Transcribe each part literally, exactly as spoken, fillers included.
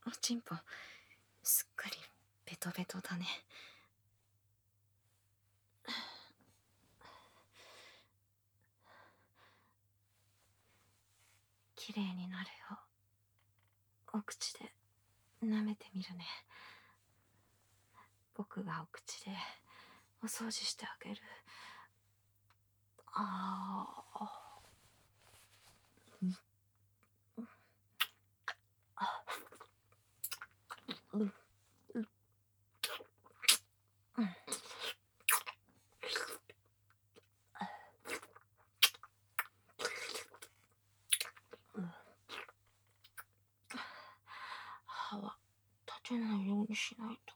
おちんぽすっかりベトベトだね。きれいになるよ。お口で舐めてみるね。僕がお口でお掃除してあげる。ああ、うん、あ、うん、うん、うん、歯は立てないようにしないと。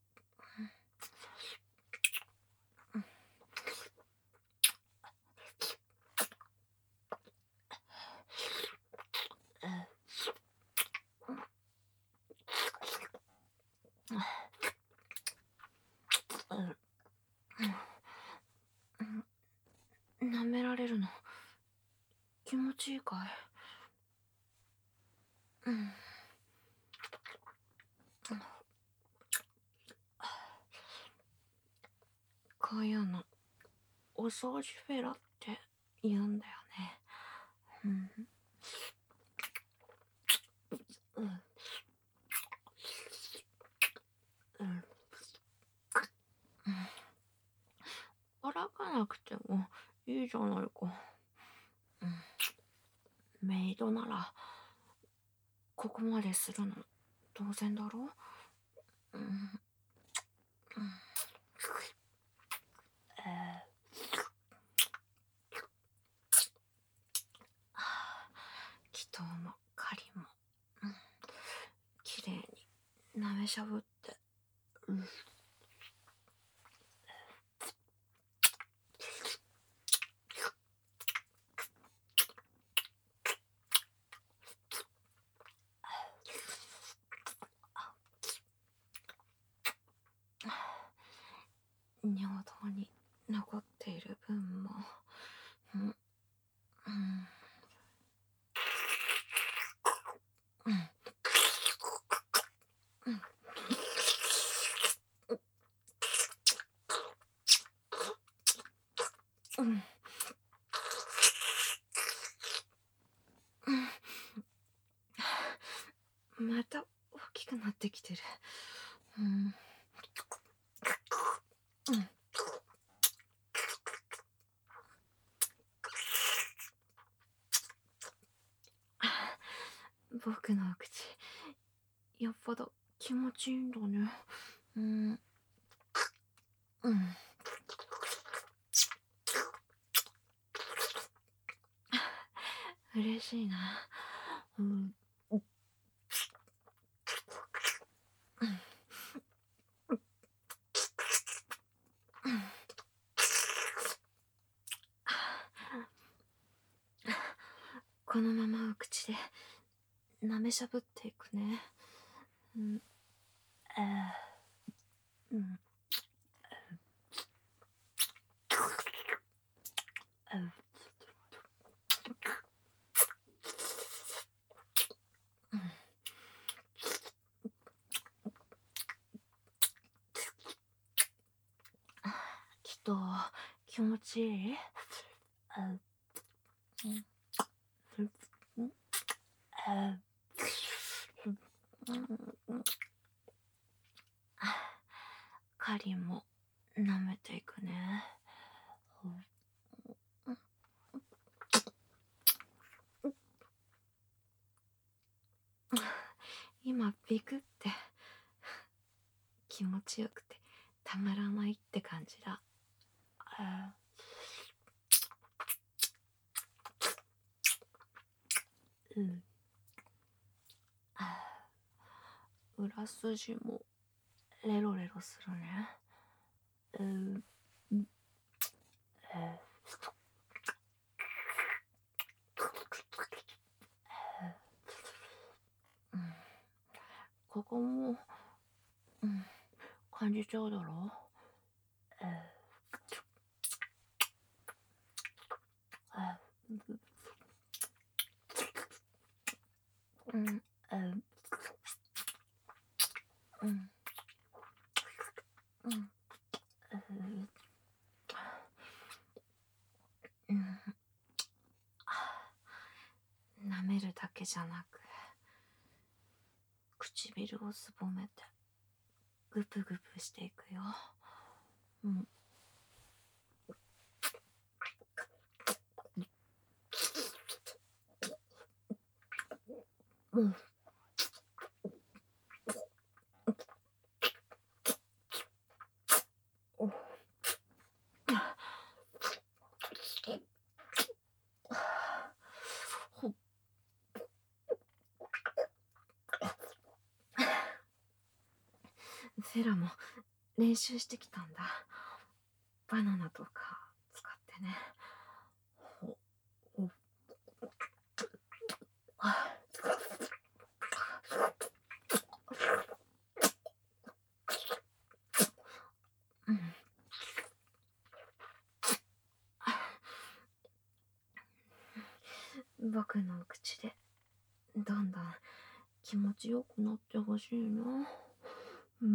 舐められるの気持ちいいかい？うん。こういうのお掃除フェラって言うんだよね。うん。うん。うん。笑かなくてもいいじゃないか。うん。メイドならここまでするの当然だろ？うん。うん。えー、祈祷も狩りも、うん、きれいに舐めしゃぶって、うん、尿道に残っている分も、うん、うん、うん、うん、うん、うん、また大きくなってきてる。うん、うん、僕のお口よっぽど気持ちいいんだね。うん、うん。嬉しいな。うん。このままお口で舐めしゃぶっていくね。うん、えー、うん、えー、うん、きっと気持ちいい？えー、うん、うん、えー、うん、カリも舐めていくね。今ビクって気持ちよくてたまらないって感じだ。うん。裏筋もレロレロするね。うん。えー、うん、ここも、うん、感じちゃうだろ？えー、えー、うん、えー、 うん。舐めるだけじゃなく、唇をすぼめて、ぐぷぐぷしていくよ。うん。うん。おほセラも練習してきたんだ。バナナとか使ってね。ほほあうん。僕の口でどんどん気持ちよくなってほしいな。うん。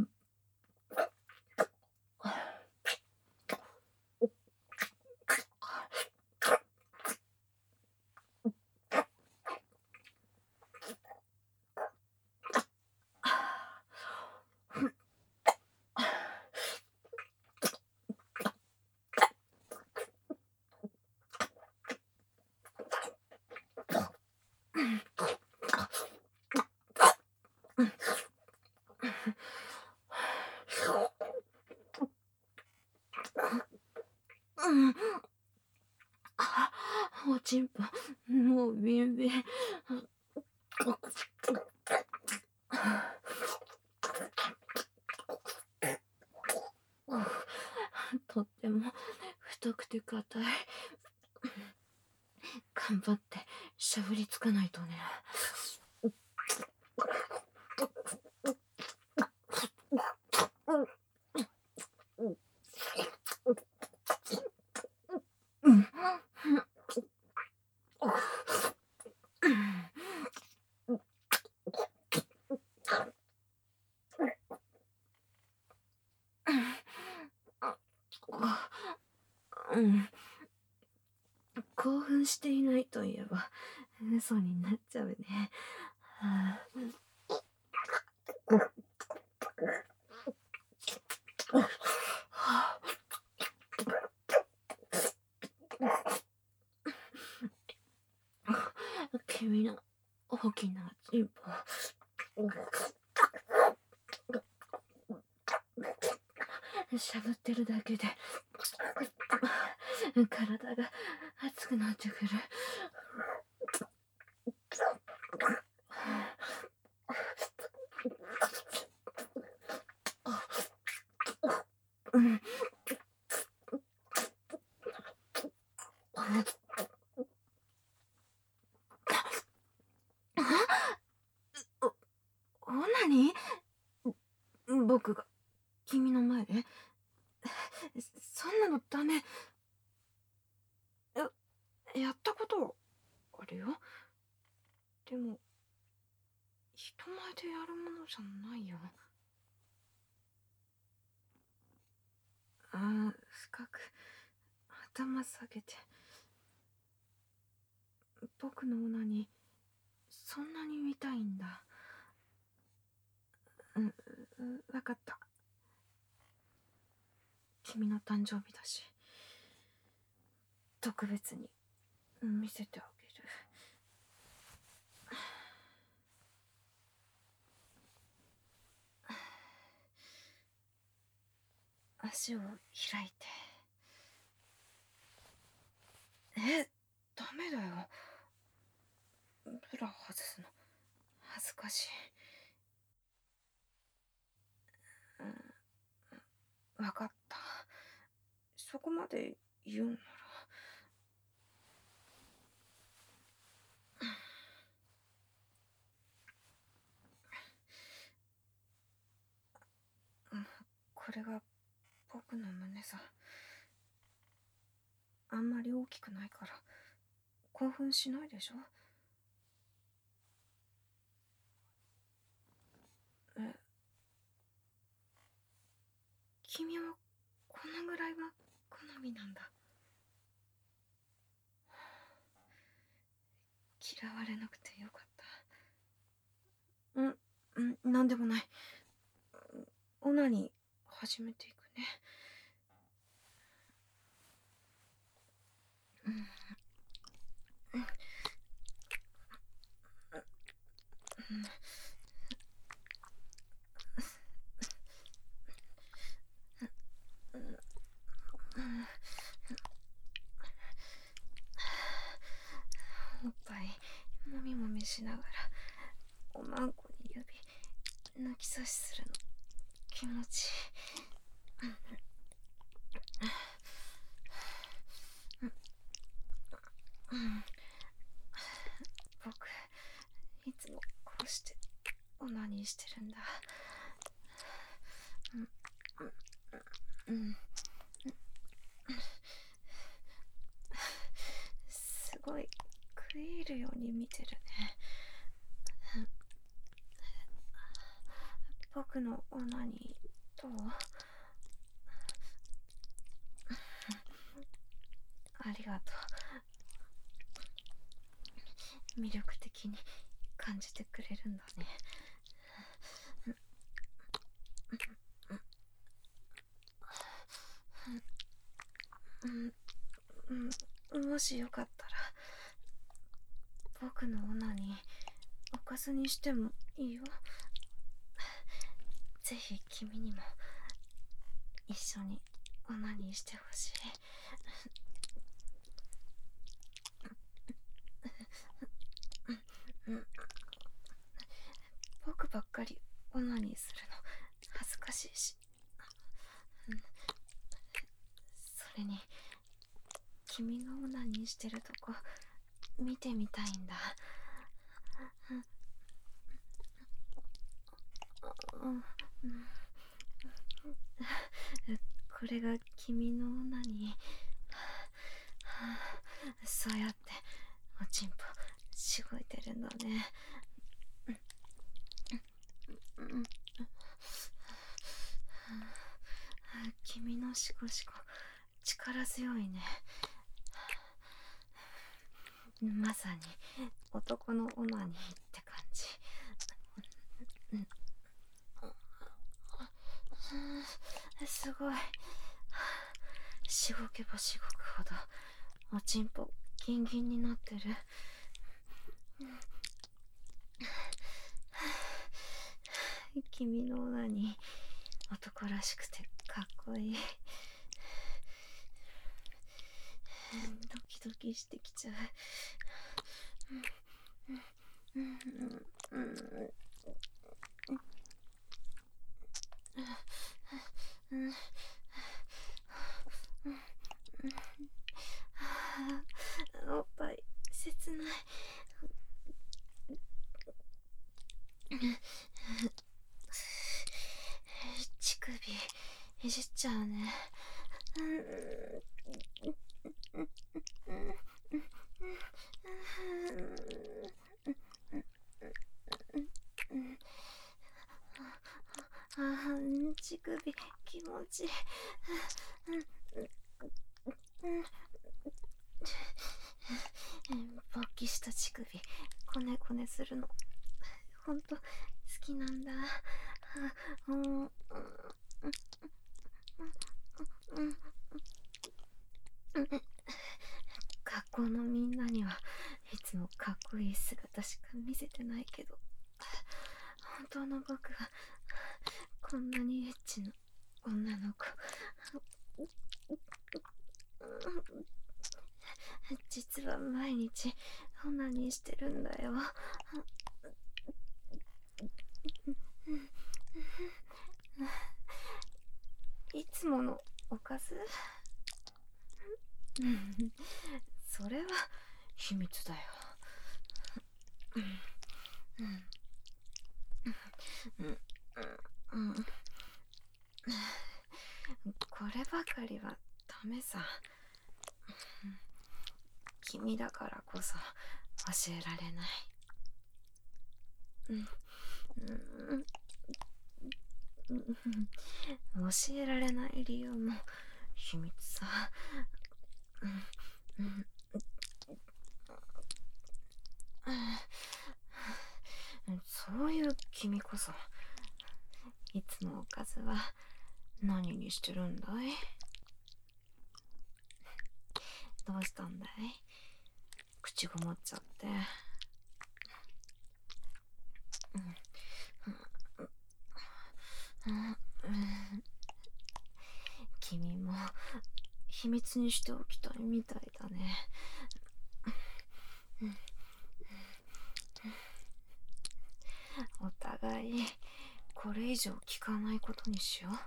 うん。あ、おちんぽ、もうビンビン。とっても太くて硬い。頑張ってしゃぶりつかないとね。うん。うん。興奮していないといえば嘘になっちゃうね。はあ、君の大きなチンポしゃぶってるだけで体が熱くなってくる。うん。お、なに？僕が君の前で？そんなのダメ。や、やったことはあるよ。でも、人前でやるものじゃないよ。ああ、深く頭下げて。僕のオナにそんなに見たいんだ。うん、わかった。君の誕生日だし、特別に見せてあげる。足を開いて。え、ダメだよ。ブラ外すの恥ずかしい。うん、わかった。そこまで言うなら。これが僕の胸さ。あんまり大きくないから興奮しないでしょ。え、君はこのぐらいが好みなんだ。 嫌われなくてよかった。うん、うん、なんでもない。オナニー始めていくね。うん、うん、うん、おっぱいもみもみしながらおまんこに指抜き差しするの気持ちいい。うん、僕いつもこうしてオナニーしてるんだ。うん、うん、すごい食い入るように見てるね。僕のオナニーどう？ありがとう。魅力的に感じてくれるんだね。うん、うん、もしよかったら僕のオナニーおかずにしてもいいよ。ぜひ君にも一緒にオナニーしてほしい。僕ばっかりオナニーするの恥ずかしいし、それに君がオナニーしてるとこ見てみたいんだ。これが君のオナニー。そうやっておちんぽしごいてるんだね。君のしごしご力強いね。まさに男のオナニーって感じ。すごい。しごけばしごくほどおちんぽギンギンになってる。君のオナニー男らしくてかっこいい。ドキドキしてきちゃう。おっぱい切ない。乳首いじっちゃうね。ああ、乳首気持ちいい。勃起した乳首こねこねするのほんと好きなんだ。学校のみんなにはいつもかっこいい姿しか見せてないけど、本当の僕はこんなにエッチな女の子。実は毎日オナニーしてるんだよ。いつものおかず？それは秘密だよ。こればかりはダメさ。君だからこそ教えられない。教えられない理由も秘密さ。 君こそ、いつもおかずは何にしてるんだい？どうしたんだい？口ごもっちゃって。君も秘密にしておきたいみたいだね。お互いこれ以上聞かないことにしよう。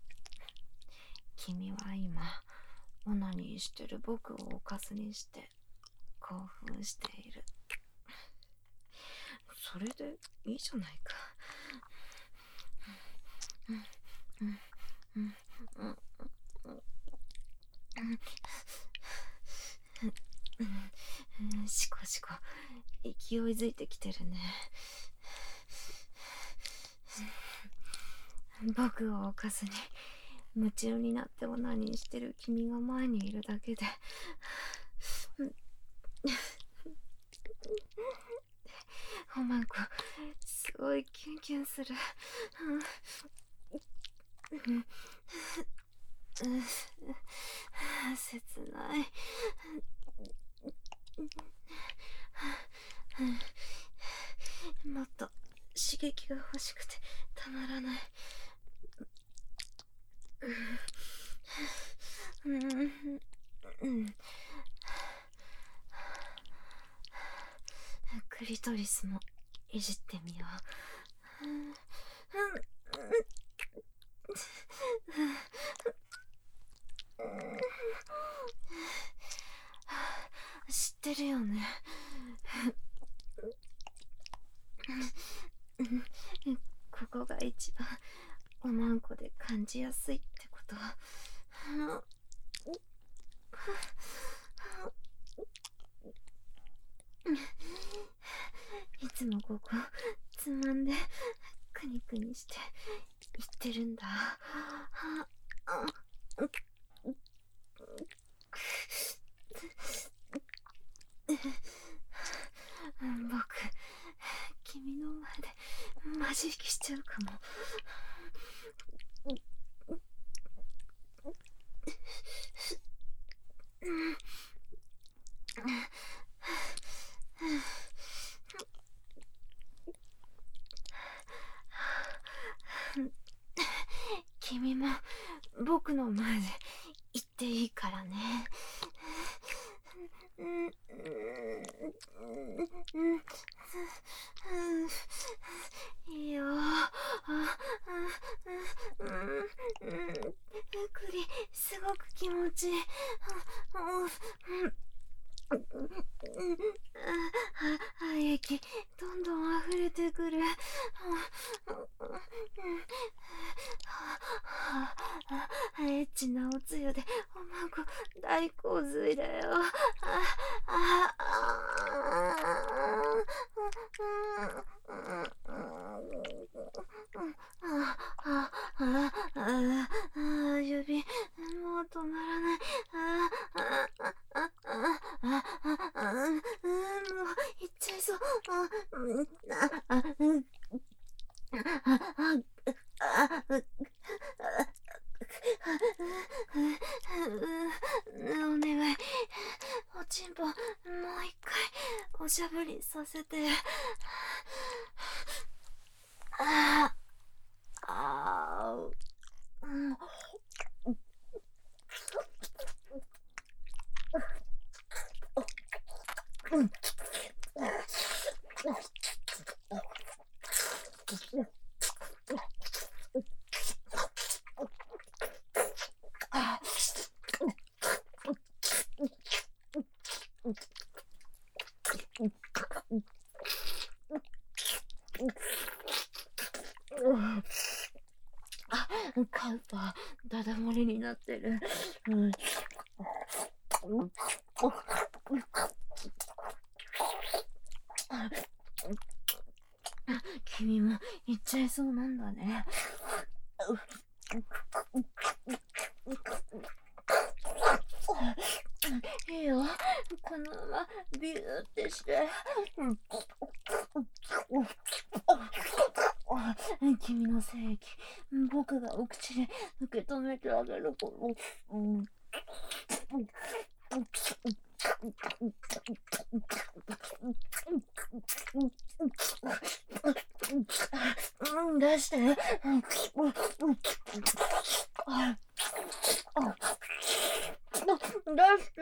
君は今オナニーしてる僕をおかずにして興奮している。それでいいじゃないか。しこしこ勢いづいてきてるね。僕をおかずに夢中になってオナニーしてる君が前にいるだけでおまんこすごいキュンキュンする。切ない。もっと刺激が欲しくてたまらない。クリトリスもいじってみよう。知ってるよね。ここが一番おまんこで感じやすいってこと。いつもここつまんでクニクニして言ってるんだ。僕、君の前でマジ引きしちゃうかも。君も僕の前で言っていいからね。いいよ。クリ、すごく気持ちいい。鼻液どんどん溢れてくる。エッチなおつゆでおまんこ大洪水だよ。指もう止まらない。もういっちゃいそう。お願い、おちんぽもう一回おしゃぶりさせて。ああ、うん。あ、カウパーダダ漏れになってる。うん、君も行っちゃいそうなんだね。いいよ、このままビューってして。 あ、君の精液、僕がお口で受け止めてあげるから。うん。うん、出して。あ、あ、出して。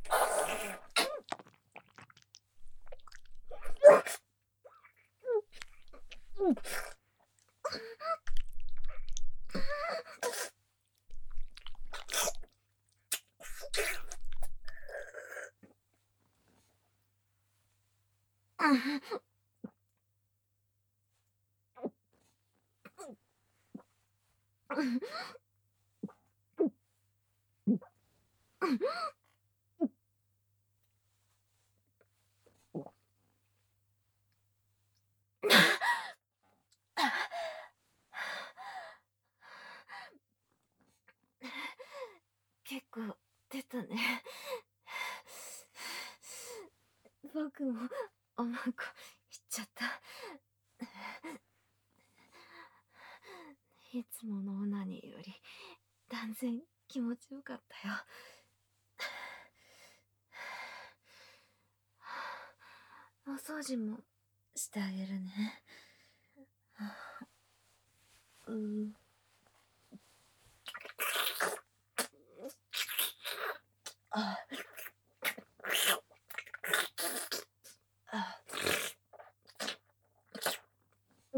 結構出たね。僕もおまんこしちゃった。いつものオナニーより断然気持ちよかったよ。お掃除もしてあげるね。うー。あ、あ、うん。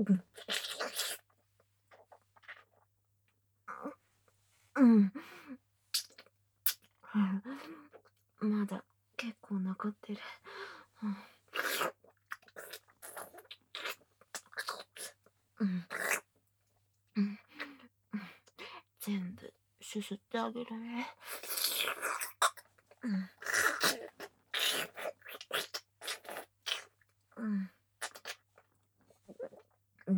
うん。まだ結構残ってる。うん。うん。全部すすってあげるね。うん。うん。うん。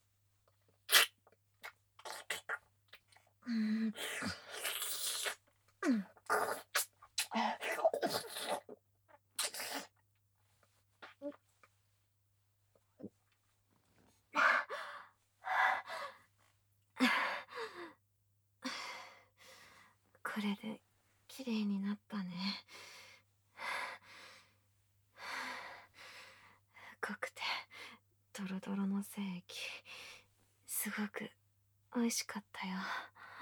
うん。うん。これで綺麗になったね。濃くてドロドロの精液、すごく美味しかったよ。